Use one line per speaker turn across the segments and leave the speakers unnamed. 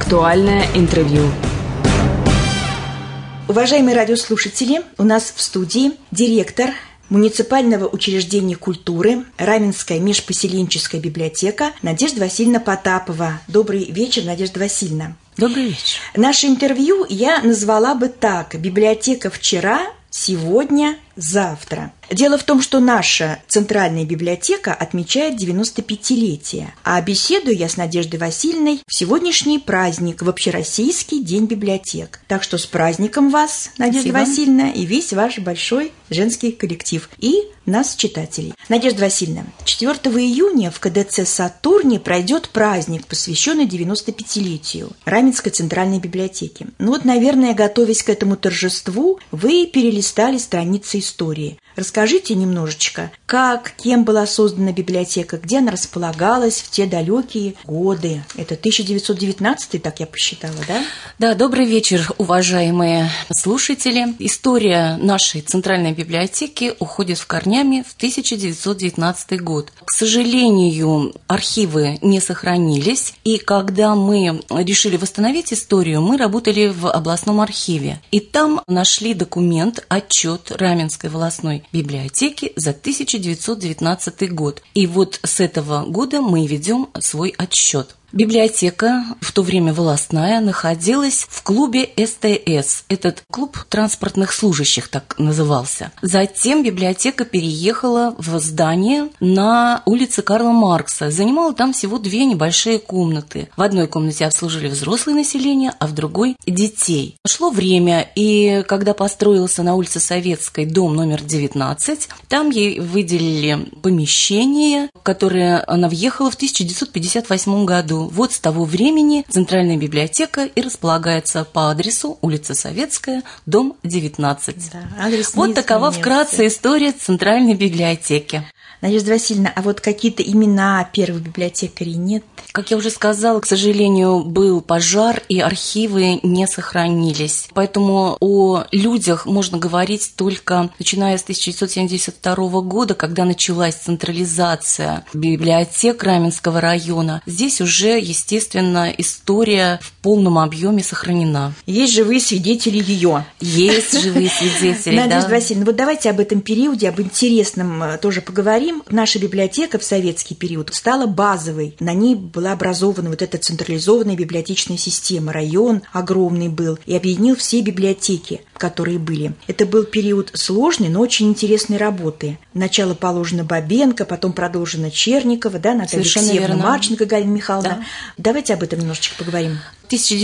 Актуальное интервью.
Уважаемые радиослушатели, у нас в студии директор муниципального учреждения культуры Раменская межпоселенческая библиотека Надежда Васильевна Потапова. Добрый вечер, Надежда Васильевна.
Добрый вечер.
Наше интервью я назвала бы так: «Библиотека вчера, сегодня, завтра». Дело в том, что наша центральная библиотека отмечает 95-летие, а беседую я с Надеждой Васильевной в сегодняшний праздник, в Общероссийский день библиотек. Так что с праздником вас, Надежда Васильевна, и весь ваш большой женский коллектив, и нас, читателей. Надежда Васильевна, 4 июня в КДЦ «Сатурне» пройдет праздник, посвященный 95-летию Раменской центральной библиотеки. Ну вот, наверное, готовясь к этому торжеству, вы перелистали страницы истории. Расскажите немножечко, как, кем была создана библиотека, где она располагалась в те далекие годы. Это 1919, так я посчитала, да?
Да, добрый вечер, уважаемые слушатели. История нашей центральной библиотеки уходит в корнями в 1919 год. К сожалению, архивы не сохранились, и когда мы решили восстановить историю, мы работали в областном архиве. И там нашли документ, отчет Раменской волостной библиотеки за 1919 год. И вот с этого года мы ведем свой отсчет. Библиотека, в то время волостная, находилась в клубе СТС. Этот клуб транспортных служащих так назывался. Затем библиотека переехала в здание на улице Карла Маркса. Занимала там всего 2 небольшие комнаты. В одной комнате обслужили взрослое население, а в другой – детей. Шло время, и когда построился на улице Советской дом номер 19, там ей выделили помещение, в которое она въехала в 1958 году. Вот с того времени Центральная библиотека и располагается по адресу улица Советская, дом 19.
Да, адрес
вот такова вкратце история Центральной библиотеки.
Надежда Васильевна, а вот какие-то имена первых библиотекарей нет?
Как я уже сказала, к сожалению, был пожар, и архивы не сохранились. Поэтому о людях можно говорить только начиная с 1972 года, когда началась централизация библиотек Раменского района. Здесь уже, естественно, история в полном объеме сохранена.
Есть живые свидетели ее.
Есть живые свидетели, да.
Надежда Васильевна, вот давайте об этом периоде, об интересном тоже поговорим. Наша библиотека в советский период стала базовой. На ней была образована вот эта централизованная библиотечная система. Район огромный был и объединил все библиотеки, которые были. Это был период сложной, но очень интересной работы. Начало положено Бабенко, потом продолжено Черникова, да, Наталья Алексеевна Марченко, Галина Михайловна. Да. Давайте об этом немножечко поговорим.
В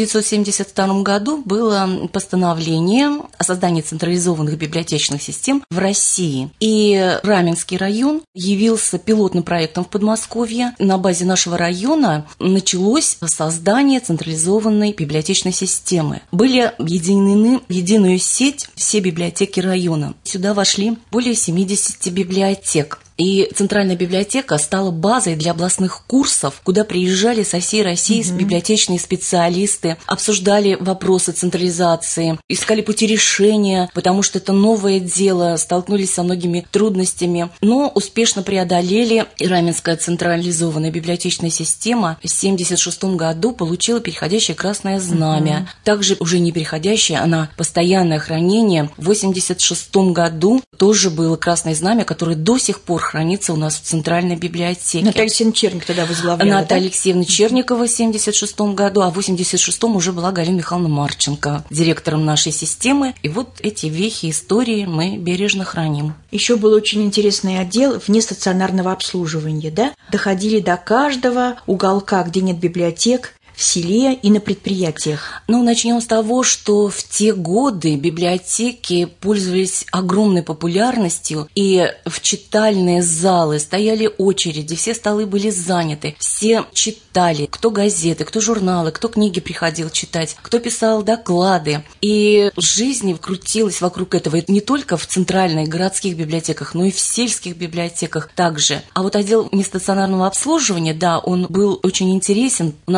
1972 году было постановление о создании централизованных библиотечных систем в России. И Раменский район явился пилотным проектом в Подмосковье. На базе нашего района началось создание централизованной библиотечной системы. Были объединены в единую сеть все библиотеки района. Сюда вошли более 70 библиотек. И Центральная библиотека стала базой для областных курсов, куда приезжали со всей России библиотечные специалисты, обсуждали вопросы централизации, искали пути решения, потому что это новое дело, столкнулись со многими трудностями, но успешно преодолели. И Раменская централизованная библиотечная система в 1976 году получила переходящее красное знамя. Также уже не переходящее, а на постоянное хранение. В 1986 году тоже было красное знамя, которое до сих пор хранится у нас в Центральной библиотеке.
Наталья Алексеевна Черникова тогда возглавляла,
Наталья Алексеевна Черникова в 1976 году, а в 1986 уже была Галина Михайловна Марченко директором нашей системы. И вот эти вехи истории мы бережно храним.
Еще был очень интересный отдел внестационарного обслуживания, да? Доходили до каждого уголка, где нет библиотек, в селе и на предприятиях?
Ну, начнем с того, что в те годы библиотеки пользовались огромной популярностью, и в читальные залы стояли очереди, все столы были заняты, все читали, кто газеты, кто журналы, кто книги приходил читать, кто писал доклады. И жизнь крутилась вокруг этого не только в центральных городских библиотеках, но и в сельских библиотеках также. А вот отдел нестационарного обслуживания, да, он был очень интересен. У нас был такой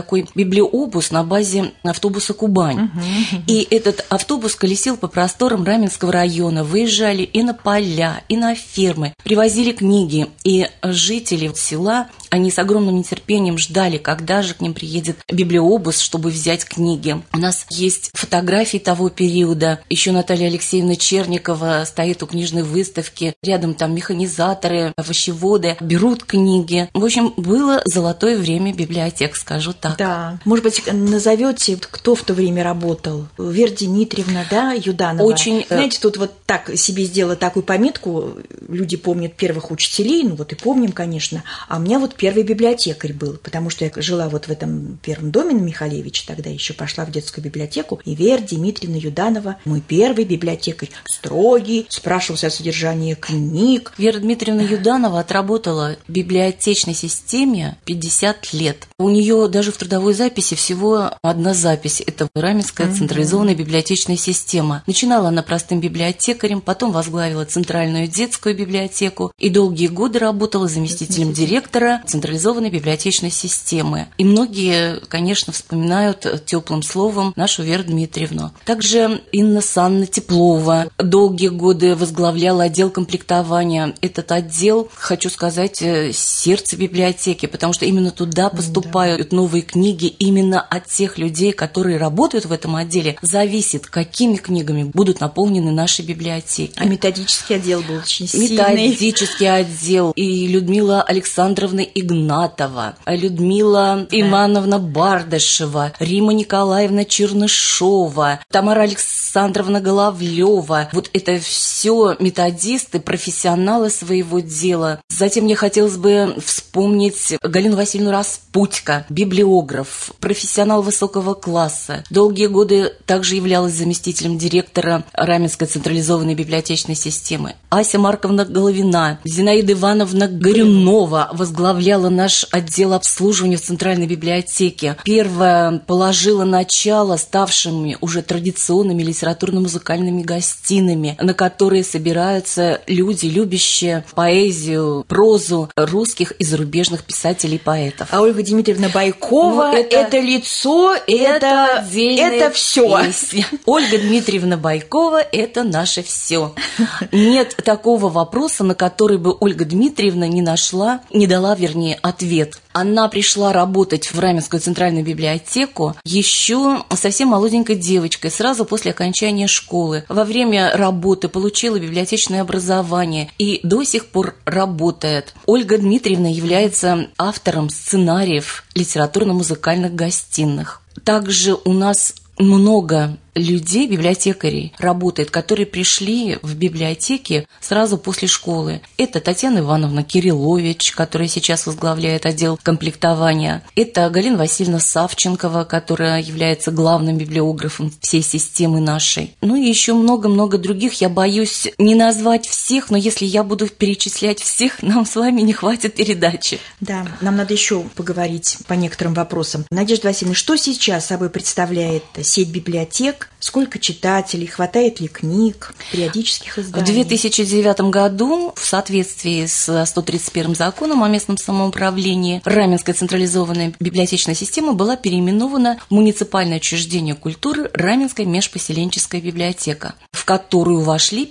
такой библиобус на базе автобуса «Кубань». И этот автобус колесил по просторам Раменского района, выезжали и на поля, и на фермы, привозили книги, и жители села, они с огромным нетерпением ждали, когда же к ним приедет библиобус, чтобы взять книги. У нас есть фотографии того периода. Еще Наталья Алексеевна Черникова стоит у книжной выставки. Рядом там механизаторы, овощеводы берут книги. В общем, было золотое время библиотек, скажу так.
Да. Может быть, назовете, кто в то время работал? Вера Дмитриевна, да, Юданова?
Очень.
Знаете, тут вот так себе сделала такую пометку. Люди помнят первых учителей, ну вот и помним, конечно. А у меня вот первый библиотекарь был, потому что я жила вот в этом первом доме на Михалевича, тогда еще пошла в детскую библиотеку, и Вера Дмитриевна Юданова, мой первый библиотекарь, строгий, спрашивался о содержании книг.
Вера Дмитриевна Юданова отработала в библиотечной системе 50 лет. У нее даже в трудовой записи всего одна запись. Это Раменская централизованная библиотечная система. Начинала она простым библиотекарем, потом возглавила Центральную детскую библиотеку и долгие годы работала заместителем директора централизованной библиотечной системы. И многие, конечно, вспоминают теплым словом нашу Веру Дмитриевну. Также Инна Санна Теплова долгие годы возглавляла отдел комплектования. Этот отдел, хочу сказать, сердце библиотеки, потому что именно туда поступают новые книги. Именно от тех людей, которые работают в этом отделе, зависит, какими книгами будут наполнены наши библиотеки.
А методический отдел был очень сильный.
Методический отдел. И Людмила Александровна Игнатова, Людмила Ивановна Бардашева, Рима Николаевна Чернышова, Тамара Александровна Головлева. Вот это все методисты, профессионалы своего дела. Затем мне хотелось бы вспомнить Галину Васильевну Распутько, библиограф, профессионал высокого класса. Долгие годы также являлась заместителем директора Раменской централизованной библиотечной системы. Ася Марковна Головина, Зинаида Ивановна Горюнова возглавляла наш отдел обслуживания в Центральной библиотеке. Первая положила начало ставшими уже традиционными литературно-музыкальными гостинами, на которые собираются люди, любящие поэзию, прозу русских и зарубежных писателей и поэтов.
А Ольга Дмитриевна Байкова, это лицо, это все.
Ольга Дмитриевна Байкова – это наше все. Нет такого вопроса, на который бы Ольга Дмитриевна не нашла, не дала, вернее, ответ. Она пришла работать в Раменскую центральную библиотеку еще совсем молоденькой девочкой, сразу после окончания школы. Во время работы получила библиотечное образование и до сих пор работает. Ольга Дмитриевна является автором сценариев литературно-музыкальных гостиных. Также у нас много людей, библиотекарей, работает, которые пришли в библиотеки сразу после школы. Это Татьяна Ивановна Кириллович, которая сейчас возглавляет отдел комплектования. Это Галина Васильевна Савченкова, которая является главным библиографом всей системы нашей. Ну и еще много-много других. Я боюсь не назвать всех, но если я буду перечислять всех, нам с вами не хватит передачи.
Да, нам надо еще поговорить по некоторым вопросам. Надежда Васильевна, что сейчас собой представляет сеть библиотек? Сколько читателей, хватает ли книг, периодических изданий?
В 2009 году, в соответствии с 131 законом о местном самоуправлении, Раменская централизованная библиотечная система была переименована в муниципальное учреждение культуры Раменская межпоселенческая библиотека, в которую вошли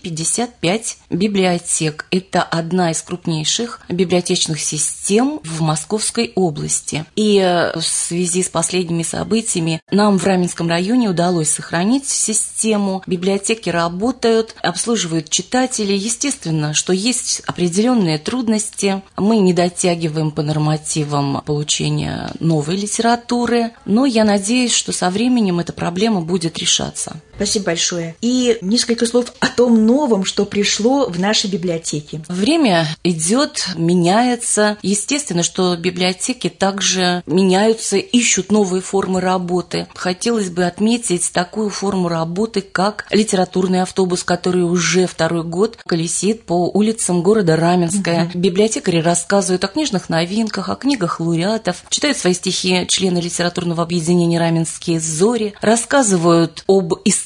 55 библиотек. Это одна из крупнейших библиотечных систем в Московской области. И в связи с последними событиями нам в Раменском районе удалось сохранить систему. Библиотеки работают, обслуживают читателей. Естественно, что есть определенные трудности. Мы не дотягиваем по нормативам получения новой литературы, но я надеюсь, что со временем эта проблема будет решаться.
Спасибо большое. И несколько слов о том новом, что пришло в наши библиотеки.
Время идет, меняется. Естественно, что библиотеки также меняются, ищут новые формы работы. Хотелось бы отметить такую форму работы, как литературный автобус, который уже второй год колесит по улицам города Раменское. Библиотекари рассказывают о книжных новинках, о книгах лауреатов, читают свои стихи члены литературного объединения «Раменские зори», рассказывают об истории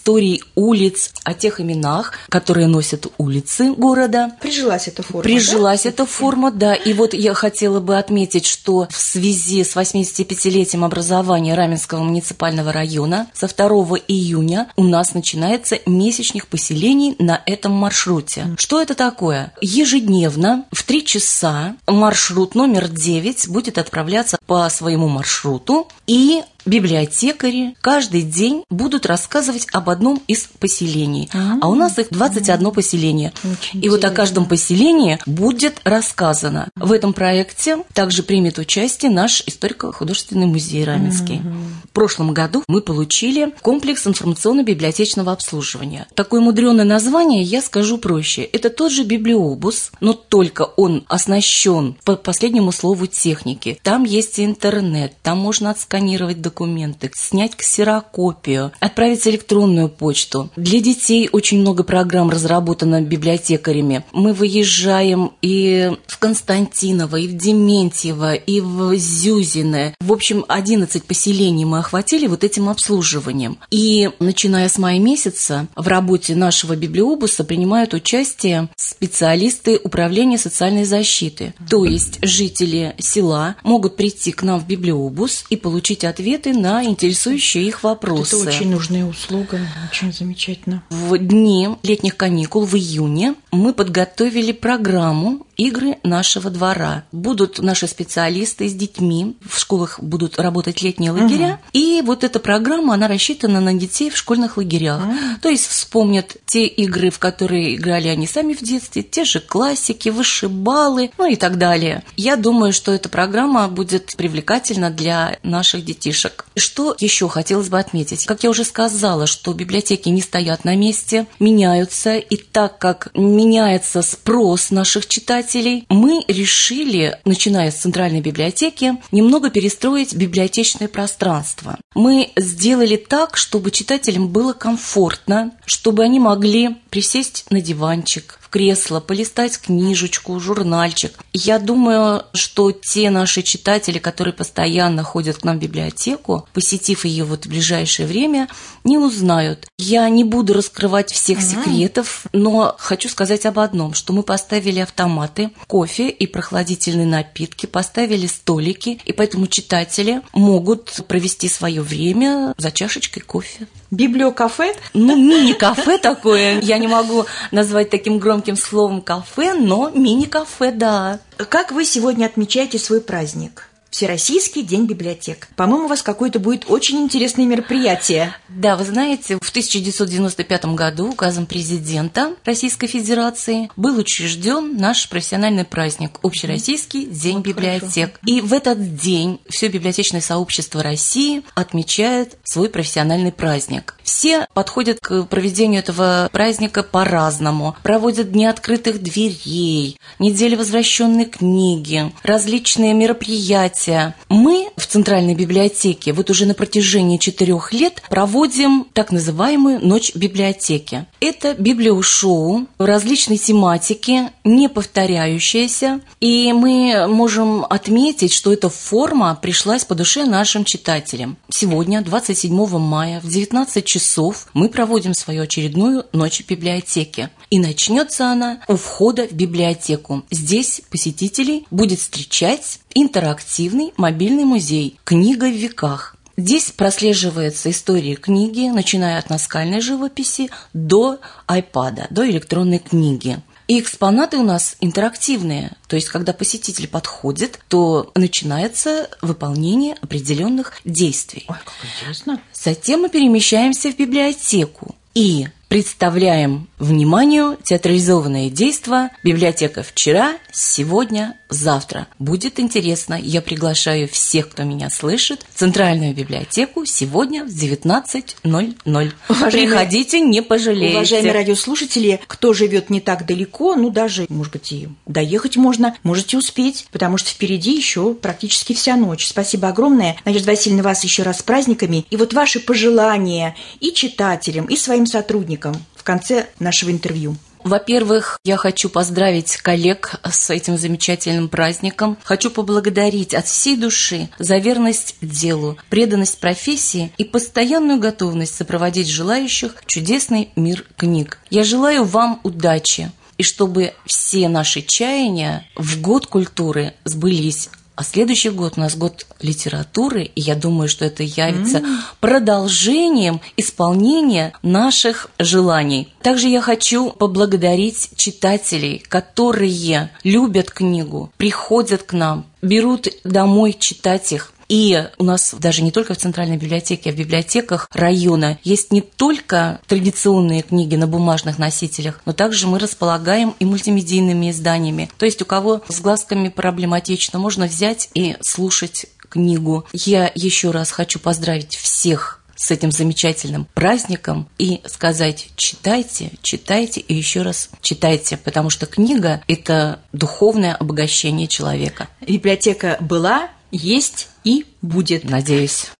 историй улиц, о тех именах, которые носят улицы города.
Прижилась эта форма,
эта форма, да. И вот я хотела бы отметить, что в связи с 85-летием образования Раменского муниципального района со 2 июня у нас начинается месячник поселений на этом маршруте. Что это такое? Ежедневно в 3 часа маршрут номер 9 будет отправляться по своему маршруту, и библиотекари каждый день будут рассказывать об одном из поселений. А у нас их 21 поселение.
Очень
и вот о каждом поселении будет рассказано. В этом проекте также примет участие наш историко-художественный музей Раменский. В прошлом году мы получили комплекс информационно-библиотечного обслуживания. Такое мудреное название я скажу проще. Это тот же библиобус, но только он оснащен по последнему слову техники. Там есть интернет, там можно отсканировать документы, снять ксерокопию, отправить электронную почту. Для детей очень много программ разработано библиотекарями. Мы выезжаем и в Константиново, и в Дементьево, и в Зюзино. В общем, 11 поселений мы охватили вот этим обслуживанием. И начиная с мая месяца в работе нашего библиобуса принимают участие специалисты управления социальной защиты. То есть жители села могут прийти к нам в библиобус и получить ответы на интересующие их вопросы.
Это очень нужная услуга, очень замечательно.
В дни летних каникул в июне мы подготовили программу «Игры нашего двора». Будут наши специалисты с детьми, в школах будут работать летние лагеря, и вот эта программа, она рассчитана на детей в школьных лагерях. То есть вспомнят те игры, в которые играли они сами в детстве, те же классики, вышибалы, ну и так далее. Я думаю, что эта программа будет привлекательна для наших детишек. Что еще хотелось бы отметить? Как я уже сказала, что библиотеки не стоят на месте, меняются, и так как меняется спрос наших читателей, мы решили, начиная с центральной библиотеки, немного перестроить библиотечное пространство. Мы сделали так, чтобы читателям было комфортно, чтобы они могли присесть на диванчик, в кресло, полистать книжечку, журнальчик. Я думаю, что те наши читатели, которые постоянно ходят к нам в библиотеку, посетив ее вот в ближайшее время, не узнают. Я не буду раскрывать всех секретов, но хочу сказать об одном, что мы поставили автоматы, кофе и прохладительные напитки, поставили столики, и поэтому читатели могут провести свое время за чашечкой кофе.
Библиокафе?
Ну, мини-кафе такое. Я не могу назвать таким громким словом кафе, но мини-кафе, да.
Как вы сегодня отмечаете свой праздник? Всероссийский день библиотек. По-моему, у вас какое-то будет очень интересное мероприятие.
Да, вы знаете, в 1995 году указом президента Российской Федерации был учрежден наш профессиональный праздник – Общероссийский день библиотек. Хорошо. И в этот день все библиотечное сообщество России отмечает свой профессиональный праздник. Все подходят к проведению этого праздника по-разному. Проводят дни открытых дверей, недели возвращенной книги, различные мероприятия. Мы в Центральной библиотеке вот уже на протяжении 4 лет проводим так называемую «Ночь библиотеки». Это библиошоу различной тематики, не повторяющаяся, и мы можем отметить, что эта форма пришлась по душе нашим читателям. Сегодня, 27 мая, в 19 часов мы проводим свою очередную «Ночь библиотеки». И начнется она у входа в библиотеку. Здесь посетителей будет встречать интерактивный мобильный музей «Книга в веках». Здесь прослеживается история книги, начиная от наскальной живописи до iPad, до электронной книги. И экспонаты у нас интерактивные, то есть когда посетитель подходит, то начинается выполнение определенных действий.
Ой, как интересно.
Затем мы перемещаемся в библиотеку и представляем вниманию театрализованное действо «Библиотека вчера, сегодня, завтра». Будет интересно. Я приглашаю всех, кто меня слышит, в Центральную библиотеку сегодня в 19:00. Приходите, не пожалеете.
Уважаемые радиослушатели, кто живет не так далеко, ну даже, может быть, и доехать можно, можете успеть, потому что впереди еще практически вся ночь. Спасибо огромное. Надежда Васильевна, вас еще раз с праздниками. И вот ваши пожелания и читателям, и своим сотрудникам в конце нашего интервью.
Во-первых, я хочу поздравить коллег с этим замечательным праздником. Хочу поблагодарить от всей души за верность делу, преданность профессии и постоянную готовность сопроводить желающих в чудесный мир книг. Я желаю вам удачи, и чтобы все наши чаяния в год культуры сбылись. А следующий год у нас год литературы, и я думаю, что это явится продолжением исполнения наших желаний. Также я хочу поблагодарить читателей, которые любят книгу, приходят к нам, берут домой читать их. И у нас даже не только в Центральной библиотеке, а в библиотеках района есть не только традиционные книги на бумажных носителях, но также мы располагаем и мультимедийными изданиями. То есть у кого с глазками проблематично, можно взять и слушать книгу. Я еще раз хочу поздравить всех с этим замечательным праздником и сказать: читайте, читайте и еще раз читайте, потому что книга – это духовное обогащение человека.
Библиотека была, есть и будет.
Надеюсь.